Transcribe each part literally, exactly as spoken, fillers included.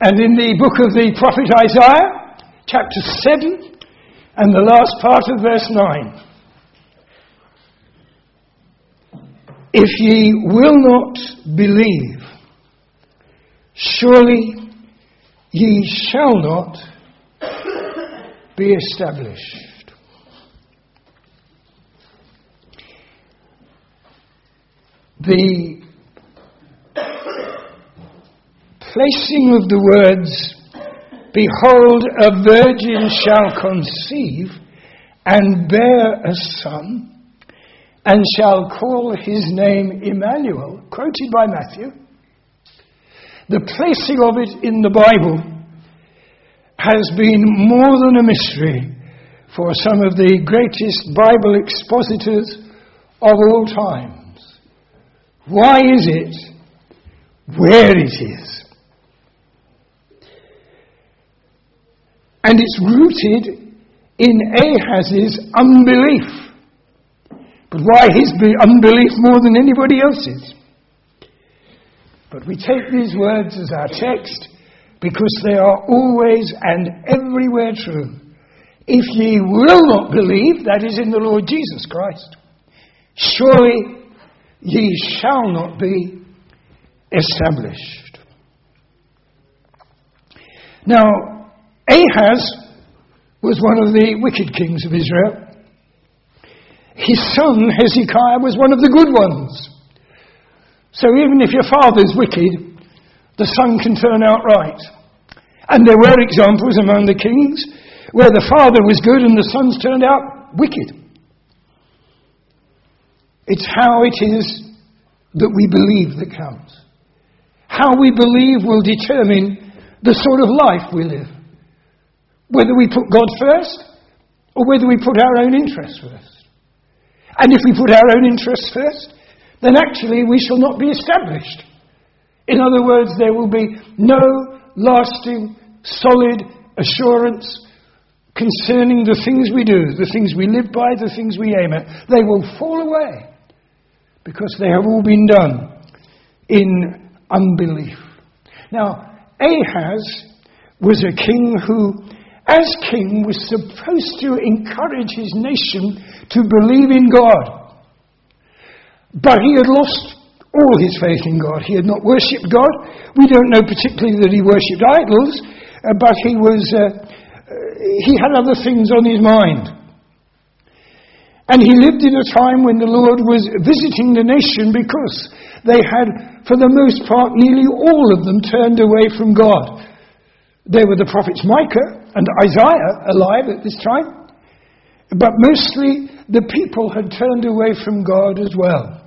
And in the book of the prophet Isaiah, chapter seven, and the last part of verse nine. If ye will not believe, surely ye shall not be established. The placing of the words, behold, a virgin shall conceive and bear a son, and shall call his name Emmanuel, quoted by Matthew. The placing of it in the Bible has been more than a mystery for some of the greatest Bible expositors of all times. Why is it? Where it is? And it's rooted in Ahaz's unbelief. But why his unbelief more than anybody else's? But we take these words as our text because they are always and everywhere true. If ye will not believe, that is in the Lord Jesus Christ, surely ye shall not be established. Now, Ahaz was one of the wicked kings of Israel. His son Hezekiah was one of the good ones. So even if your father's wicked, the son can turn out right. And there were examples among the kings where the father was good and the sons turned out wicked. It's how it is that we believe that counts. How we believe will determine the sort of life we live. Whether we put God first or whether we put our own interests first. And if we put our own interests first, then actually we shall not be established. In other words, there will be no lasting, solid assurance concerning the things we do, the things we live by, the things we aim at. They will fall away because they have all been done in unbelief. Now, Ahaz was a king who, as king, was supposed to encourage his nation to believe in God. But he had lost all his faith in God. He had not worshipped God. We don't know particularly that he worshipped idols, uh, but he was uh, he had other things on his mind. And he lived in a time when the Lord was visiting the nation because they had, for the most part, nearly all of them turned away from God. There were the prophets Micah and Isaiah alive at this time, but mostly the people had turned away from God as well.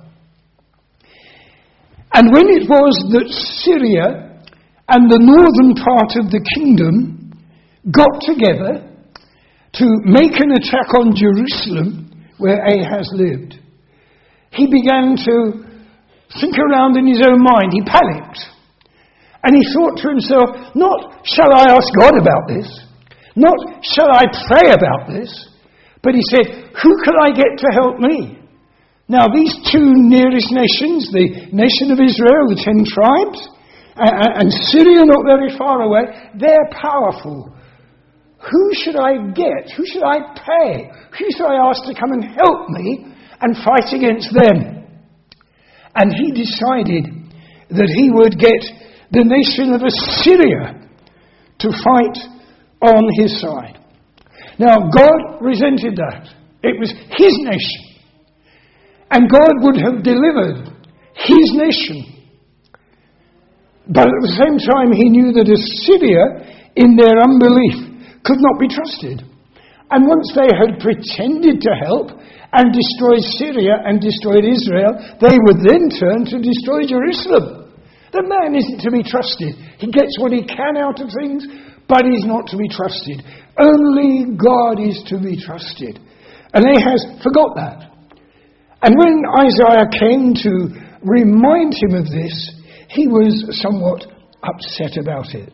And when it was that Syria and the northern part of the kingdom got together to make an attack on Jerusalem, where Ahaz lived, he began to think around in his own mind. He panicked. And he thought to himself, not, shall I ask God about this? Not, shall I pray about this? But he said, who can I get to help me? Now, these two nearest nations, the nation of Israel, the ten tribes, and Syria not very far away, they're powerful. Who should I get? Who should I pay? Who should I ask to come and help me and fight against them? And he decided that he would get the nation of Assyria to fight on his side. Now, God resented that. It was his nation. And God would have delivered his nation. But at the same time, he knew that Assyria, in their unbelief, could not be trusted. And once they had pretended to help and destroyed Syria and destroyed Israel, they would then turn to destroy Jerusalem. The man isn't to be trusted. He gets what he can out of things, but he's not to be trusted. Only God is to be trusted. And Ahaz forgot that. And when Isaiah came to remind him of this, he was somewhat upset about it.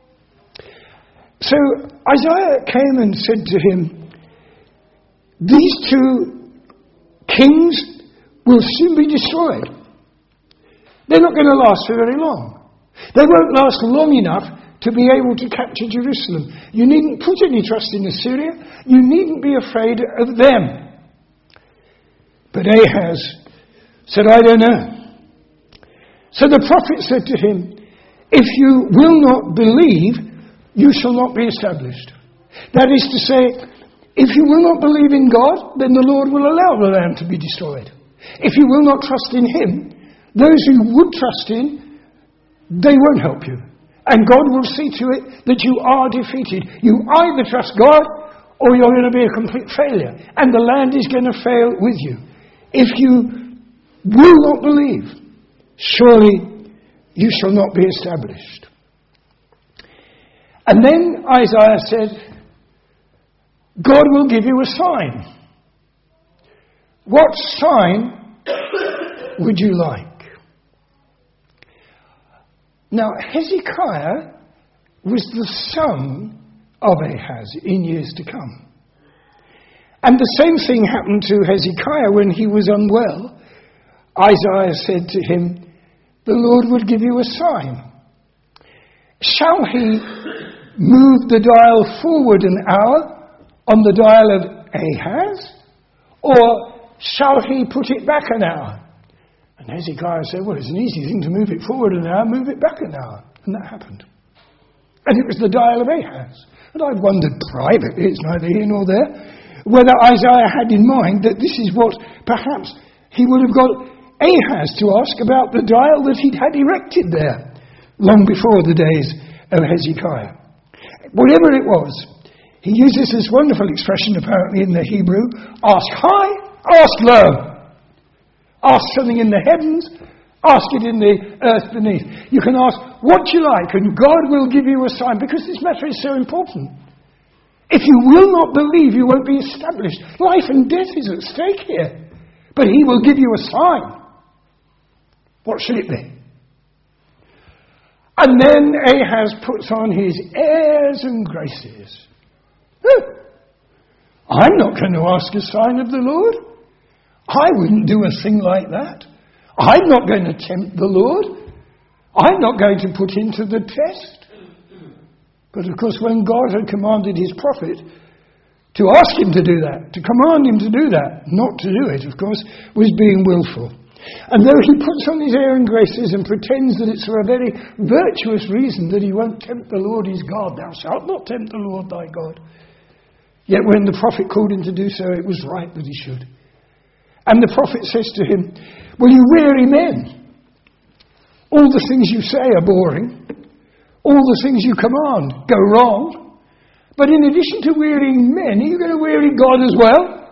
So Isaiah came and said to him, these two kings will soon be destroyed. They're not going to last for very long. They won't last long enough to be able to capture Jerusalem. You needn't put any trust in Assyria. You needn't be afraid of them. But Ahaz said, I don't know. So the prophet said to him, if you will not believe, you shall not be established. That is to say, if you will not believe in God, then the Lord will allow the land to be destroyed. If you will not trust in him, those who would trust in, they won't help you. And God will see to it that you are defeated. You either trust God or you're going to be a complete failure. And the land is going to fail with you. If you will not believe, surely you shall not be established. And then Isaiah said, God will give you a sign. What sign would you like? Now, Hezekiah was the son of Ahaz in years to come. And the same thing happened to Hezekiah when he was unwell. Isaiah said to him, the Lord would give you a sign. Shall he move the dial forward an hour on the dial of Ahaz? Or shall he put it back an hour? And Hezekiah said, well, it's an easy thing to move it forward an hour, move it back an hour. And that happened. And it was the dial of Ahaz. And I've wondered privately, it's neither here nor there, whether Isaiah had in mind that this is what perhaps he would have got Ahaz to ask about the dial that he'd had erected there long before the days of Hezekiah. Whatever it was, he uses this wonderful expression apparently in the Hebrew, ask high, ask low. Ask something in the heavens, ask it in the earth beneath. You can ask what you like and God will give you a sign, because this matter is so important. If you will not believe, you won't be established. Life and death is at stake here. But he will give you a sign. What shall it be? And then Ahaz puts on his airs and graces. Oh, I'm not going to ask a sign of the Lord. I wouldn't do a thing like that. I'm not going to tempt the Lord. I'm not going to put him to the test. But of course, when God had commanded his prophet to ask him to do that, to command him to do that, not to do it, of course, was being willful. And though he puts on his air and graces and pretends that it's for a very virtuous reason that he won't tempt the Lord his God, thou shalt not tempt the Lord thy God. Yet when the prophet called him to do so, it was right that he should. And the prophet says to him, well, you weary men, all the things you say are boring. All the things you command go wrong. But in addition to wearying men, are you going to weary God as well?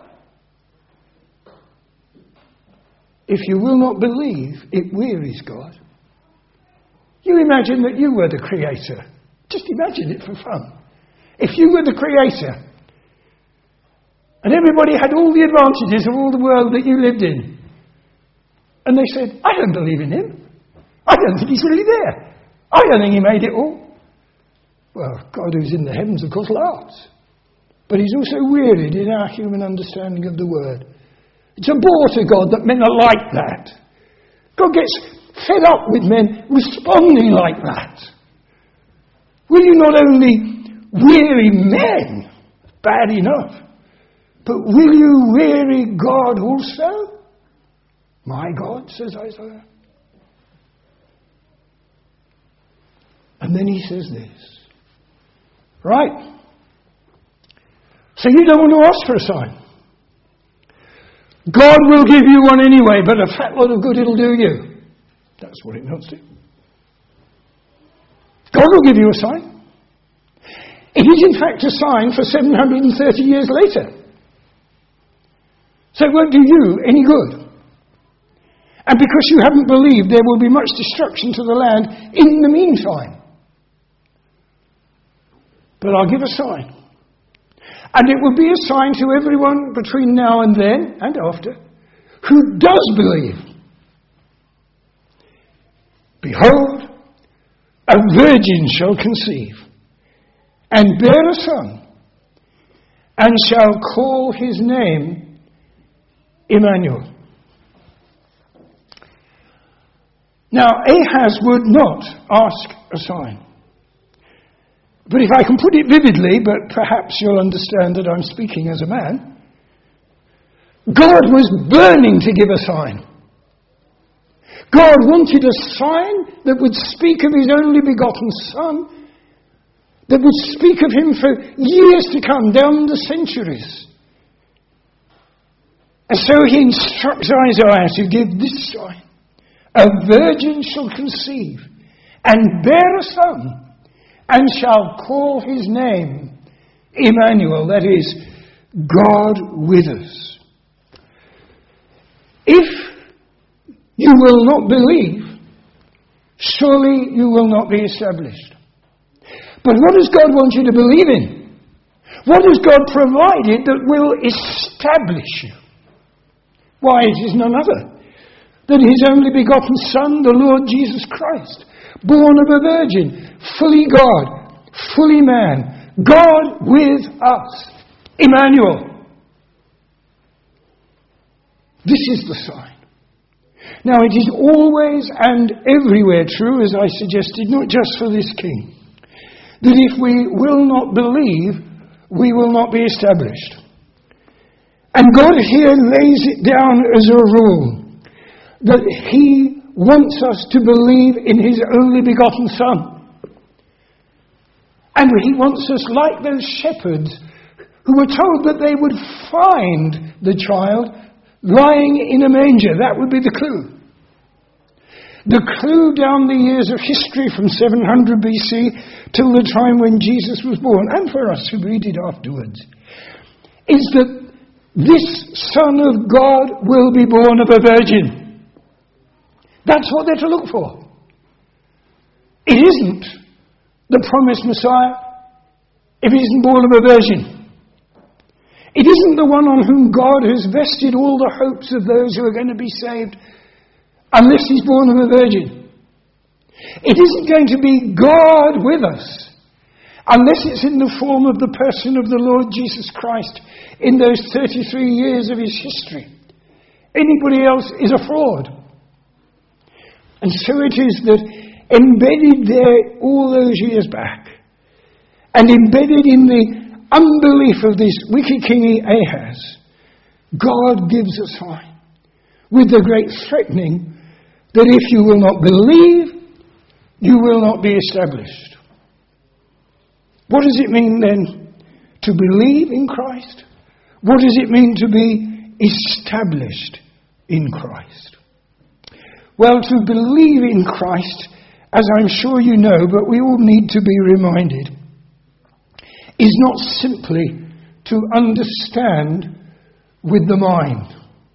If you will not believe, it wearies God. You imagine that you were the creator. Just imagine it for fun. If you were the creator, and everybody had all the advantages of all the world that you lived in. And they said, I don't believe in him. I don't think he's really there. I don't think he made it all. Well, God who's in the heavens, of course, laughs. But he's also wearied in our human understanding of the word. It's a bore to God that men are like that. God gets fed up with men responding like that. Will you not only weary men, bad enough, but will you weary God also? My God, says Isaiah. And then he says this. Right. So you don't want to ask for a sign. God will give you one anyway, but a fat lot of good it'll do you. That's what it amounts to. God will give you a sign. It is in fact a sign for seven hundred thirty years later. So it won't do you any good. And because you haven't believed, there will be much destruction to the land in the meantime. But I'll give a sign. And it will be a sign to everyone between now and then, and after, who does believe. Behold, a virgin shall conceive, and bear a son, and shall call his name Emmanuel. Now, Ahaz would not ask a sign. But if I can put it vividly, but perhaps you'll understand that I'm speaking as a man, God was burning to give a sign. God wanted a sign that would speak of his only begotten Son, that would speak of him for years to come, down the centuries. And so he instructs Isaiah to give this sign. A virgin shall conceive and bear a son, and shall call his name Emmanuel, that is, God with us. If you will not believe, surely you will not be established. But what does God want you to believe in? What has God provided that will establish you? Why, it is none other than his only begotten Son, the Lord Jesus Christ, born of a virgin, fully God, fully man, God with us, Emmanuel. This is the sign. Now, it is always and everywhere true, as I suggested, not just for this king, that if we will not believe, we will not be established. And God here lays it down as a rule that he wants us to believe in his only begotten Son. And he wants us like those shepherds who were told that they would find the child lying in a manger. That would be the clue. The clue down the years of history from seven hundred B C till the time when Jesus was born, and for us who read it afterwards, is that this Son of God will be born of a virgin. That's what they're to look for. It isn't the promised Messiah if he isn't born of a virgin. It isn't the one on whom God has vested all the hopes of those who are going to be saved unless he's born of a virgin. It isn't going to be God with us unless it's in the form of the person of the Lord Jesus Christ in those thirty-three years of his history. Anybody else is a fraud. And so it is that embedded there all those years back, and embedded in the unbelief of this wicked king Ahaz, God gives a sign with the great threatening that if you will not believe, you will not be established. What does it mean then to believe in Christ? What does it mean to be established in Christ? Well, to believe in Christ, as I'm sure you know, but we all need to be reminded, is not simply to understand with the mind.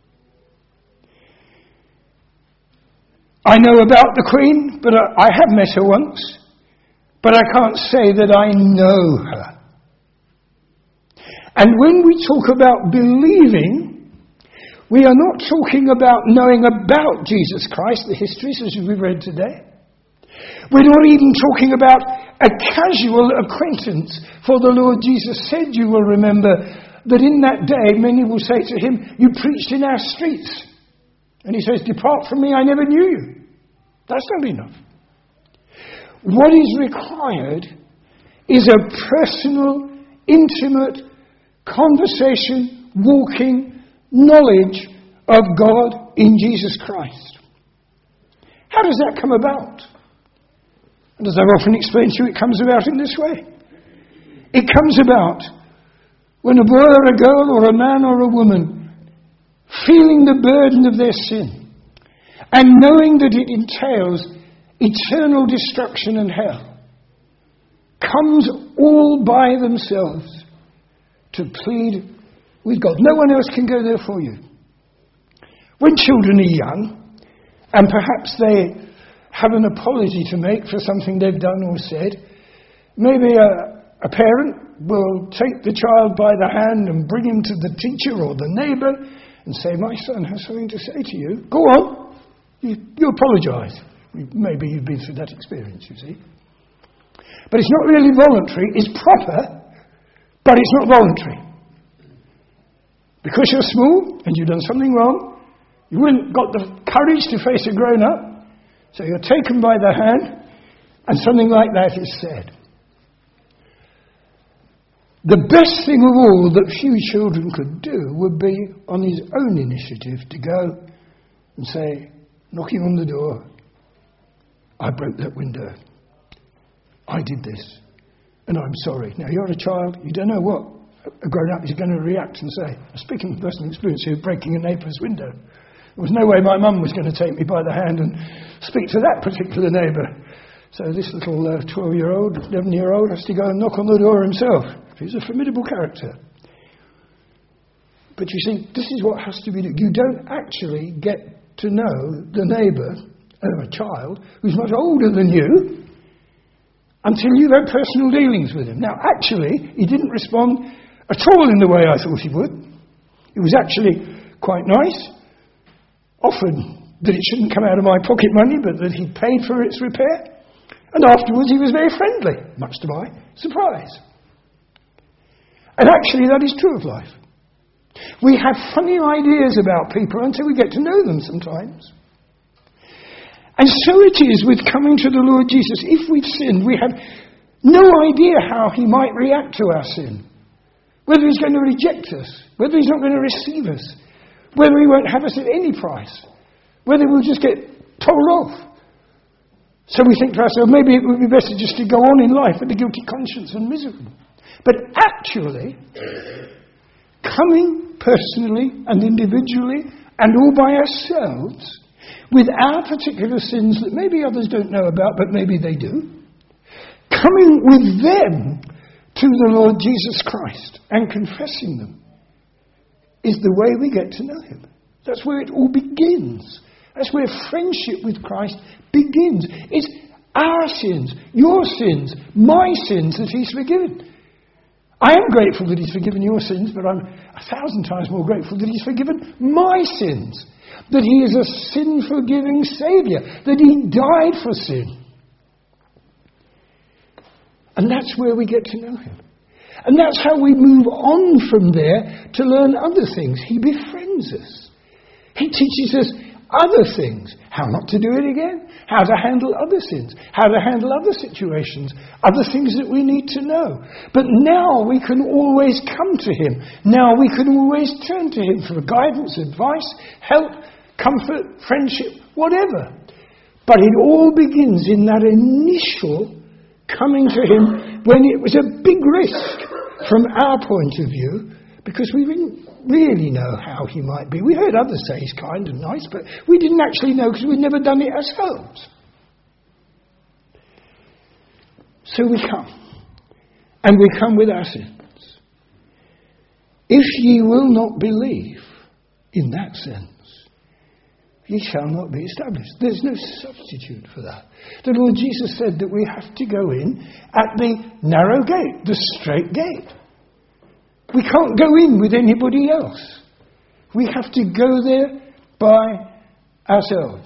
I know about the Queen, but I have met her once, but I can't say that I know her. And when we talk about believing, we are not talking about knowing about Jesus Christ, the histories as we've read today. We're not even talking about a casual acquaintance, for the Lord Jesus said, you will remember, that in that day many will say to him, you preached in our streets. And he says, depart from me, I never knew you. That's not enough. What is required is a personal, intimate conversation, walking, knowledge of God in Jesus Christ. How does that come about? And as I've often explained to you, it comes about in this way. It comes about when a boy or a girl or a man or a woman, feeling the burden of their sin and knowing that it entails eternal destruction and hell, comes all by themselves to plead with God. No one else can go there for you. When children are young, and perhaps they have an apology to make for something they've done or said, maybe a, a parent will take the child by the hand and bring him to the teacher or the neighbour and say, my son has something to say to you. Go on, you, you apologise. Maybe you've been through that experience, you see. But it's not really voluntary. It's proper, but it's not voluntary. Because you're small and you've done something wrong, you haven't got the courage to face a grown-up, so you're taken by the hand and something like that is said. the best thing of all that few children could do would be on his own initiative to go and say, knocking on the door, I broke that window. I did this. And I'm sorry. Now, you're a child. You don't know what a grown-up is going to react and say. Speaking of personal experience here, breaking a neighbour's window. There was no way my mum was going to take me by the hand and speak to that particular neighbour. So this little uh, twelve-year-old, eleven-year-old has to go and knock on the door himself. He's a formidable character. But you see, this is what has to be done. You don't actually get to know the neighbour, uh, a child, who's much older than you, until you've had personal dealings with him. Now, actually, he didn't respond at all in the way I thought he would. It was actually quite nice. Offered that it shouldn't come out of my pocket money, but that he paid for its repair. And afterwards he was very friendly, much to my surprise. And actually that is true of life. We have funny ideas about people until we get to know them sometimes. And so it is with coming to the Lord Jesus. If we've sinned, we have no idea how he might react to our sin. Whether he's going to reject us, whether he's not going to receive us, whether he won't have us at any price, whether we'll just get told off. So we think to ourselves, maybe it would be better just to go on in life with a guilty conscience and miserable. But actually, coming personally and individually and all by ourselves, with our particular sins that maybe others don't know about, but maybe they do, coming with them to the Lord Jesus Christ and confessing them is the way we get to know him. That's where it all begins. That's where friendship with Christ begins. It's our sins, your sins, my sins that he's forgiven. I am grateful that he's forgiven your sins, but I'm a thousand times more grateful that he's forgiven my sins. That he is a sin-forgiving Saviour. That he died for sin. And that's where we get to know him. And that's how we move on from there to learn other things. He befriends us. He teaches us other things. How not to do it again. How to handle other sins. How to handle other situations. Other things that we need to know. But now we can always come to him. Now we can always turn to him for guidance, advice, help, comfort, friendship, whatever. But it all begins in that initial coming to him when it was a big risk from our point of view, because we didn't really know how he might be. We heard others say he's kind and nice, but we didn't actually know because we'd never done it ourselves. So we come, and we come with our sins. If ye will not believe, in that sense, ye shall not be established. There's no substitute for that. The Lord Jesus said that we have to go in at the narrow gate, the straight gate. We can't go in with anybody else. We have to go there by ourselves.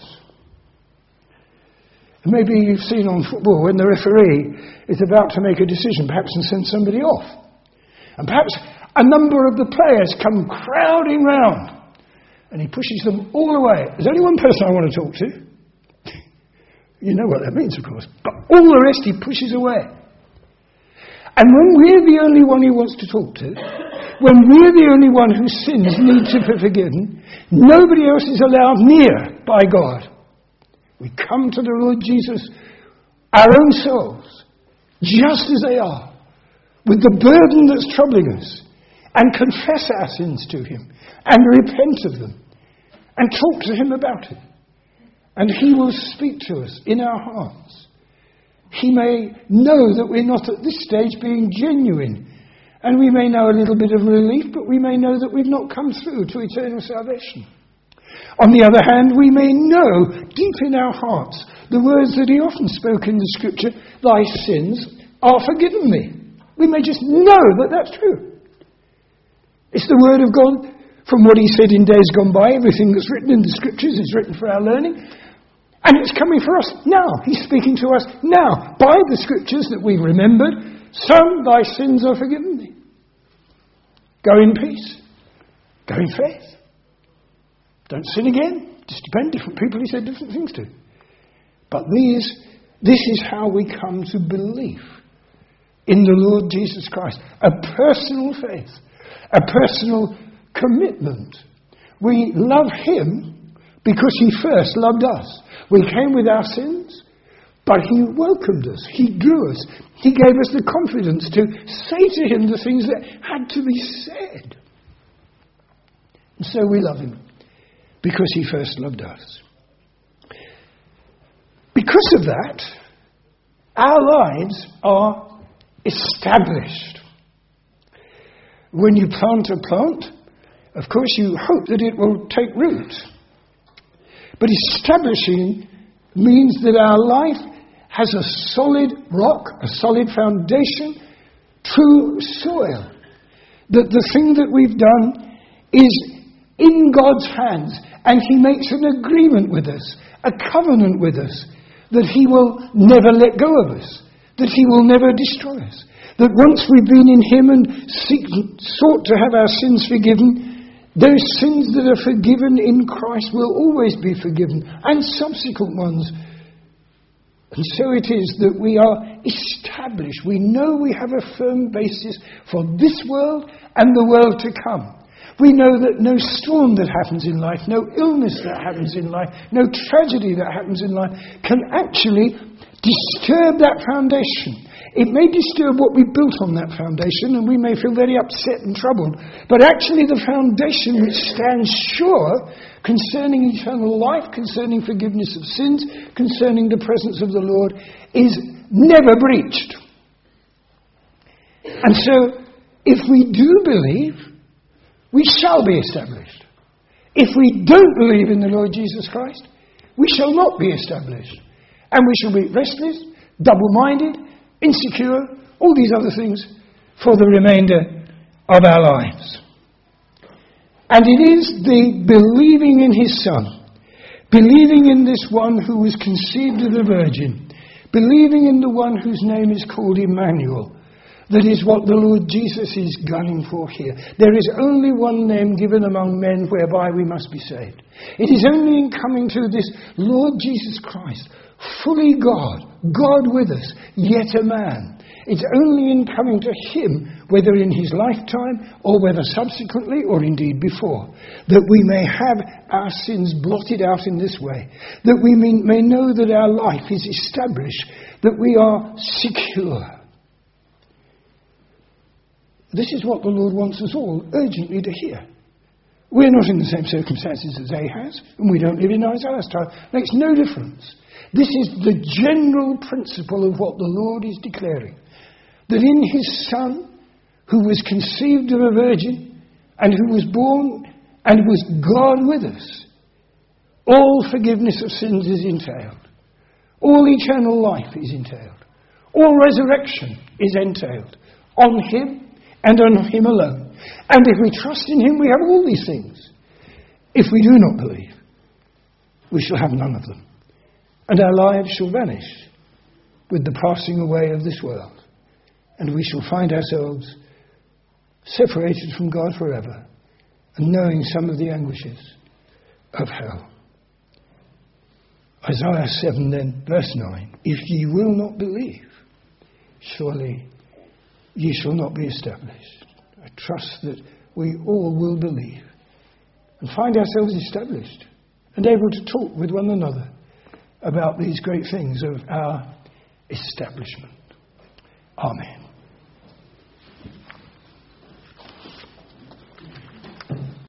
Maybe you've seen on football when the referee is about to make a decision, perhaps, and send somebody off. And perhaps a number of the players come crowding round. And he pushes them all away. There's only one person I want to talk to. You know what that means, of course. But all the rest he pushes away. And when we're the only one he wants to talk to, when we're the only one whose sins need to be forgiven, nobody else is allowed near by God. We come to the Lord Jesus, our own souls, just as they are, with the burden that's troubling us, and confess our sins to him, and repent of them, and talk to him about it. And he will speak to us in our hearts. He may know that we're not at this stage being genuine. And we may know a little bit of relief, but we may know that we've not come through to eternal salvation. On the other hand, we may know deep in our hearts the words that he often spoke in the scripture, thy sins are forgiven me. We may just know that that's true. It's the word of God. From what he said in days gone by, everything that's written in the scriptures is written for our learning. And it's coming for us now. He's speaking to us now by the scriptures that we've remembered. Son, thy sins are forgiven thee. Go in peace. Go in faith. Don't sin again. Just depend. Different people he said different things to. But these, this is how we come to belief. in the Lord Jesus Christ. A personal faith. A personal commitment. We love him because he first loved us. We came with our sins, but he welcomed us. He drew us. He gave us the confidence to say to him the things that had to be said. And so we love him because he first loved us. Because of that, our lives are established. When you plant a plant, of course you hope that it will take root. But establishing means that our life has a solid rock, a solid foundation, true soil. That the thing that we've done is in God's hands, and he makes an agreement with us, a covenant with us, that he will never let go of us, that he will never destroy us, that once we've been in him and seek, sought to have our sins forgiven, those sins that are forgiven in Christ will always be forgiven, and subsequent ones. And so it is that we are established. We know we have a firm basis for this world and the world to come. We know that no storm that happens in life, no illness that happens in life, no tragedy that happens in life can actually disturb that foundation. It may disturb what we built on that foundation, and we may feel very upset and troubled. But actually the foundation which stands sure concerning eternal life, concerning forgiveness of sins, concerning the presence of the Lord, is never breached. And so, if we do believe, we shall be established. If we don't believe in the Lord Jesus Christ, we shall not be established. And we shall be restless, double-minded, insecure, all these other things for the remainder of our lives. And it is the believing in his Son, believing in this one who was conceived of the Virgin, believing in the one whose name is called Emmanuel, that is what the Lord Jesus is gunning for here. There is only one name given among men whereby we must be saved. It is only in coming to this Lord Jesus Christ, fully God, God with us, yet a man. It's only in coming to him, whether in his lifetime or whether subsequently or indeed before, that we may have our sins blotted out in this way, that we may, may know that our life is established, that we are secure. This is what the Lord wants us all urgently to hear. We're not in the same circumstances as Ahaz, and we don't live in Isaiah's time. It makes no difference. This is the general principle of what the Lord is declaring. That in his Son, who was conceived of a virgin, and who was born and was God with us, all forgiveness of sins is entailed. All eternal life is entailed. All resurrection is entailed on him and on him alone. And if we trust in him, we have all these things. If we do not believe, we shall have none of them. And our lives shall vanish with the passing away of this world. And we shall find ourselves separated from God forever and knowing some of the anguishes of hell. Isaiah seven then, verse nine. If ye will not believe, surely ye shall not be established. I trust that we all will believe and find ourselves established and able to talk with one another about these great things of our establishment. Amen.